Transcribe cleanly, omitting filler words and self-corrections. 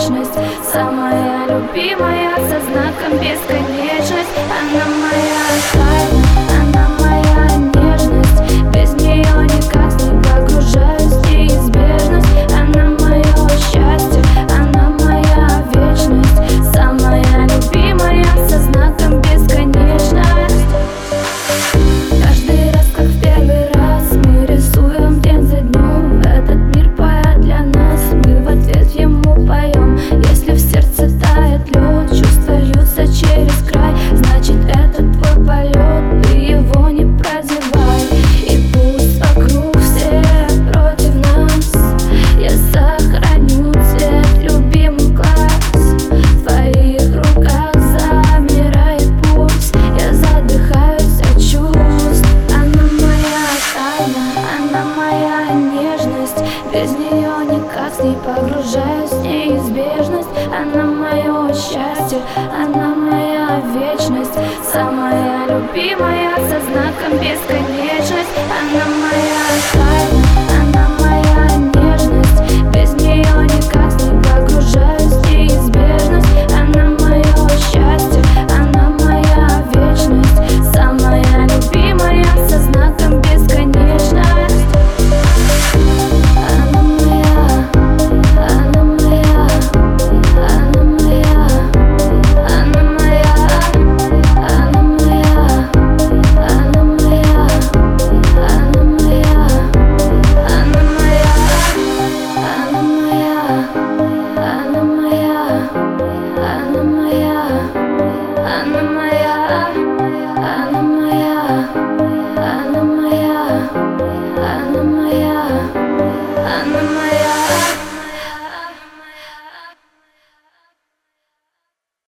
вечность. Самая любимая, со знаком бесконечность. Она моя тайна, она моя нежность. Без нее никак не погружаюсь в неизбежность. Она мое счастье, она моя вечность. Самая любимая, со знаком бесконечность. Каждый раз, как в первый раз, мы рисуем день за днем. Этот мир поет для нас, мы в ответ ему поем. Если в сердце тает лед, чувства льются через край, значит это твой полет, ты его не прозевай. И пусть вокруг все против нас, я сохраню цвет любимый глаз. В твоих руках замирает пульс, я задыхаюсь от чувств. Она моя тайна, она моя нежность. Без нее никак не погружаюсь в неизбежность. Она мое счастье, она моя вечность. Самая любимая, со знаком бесконечности.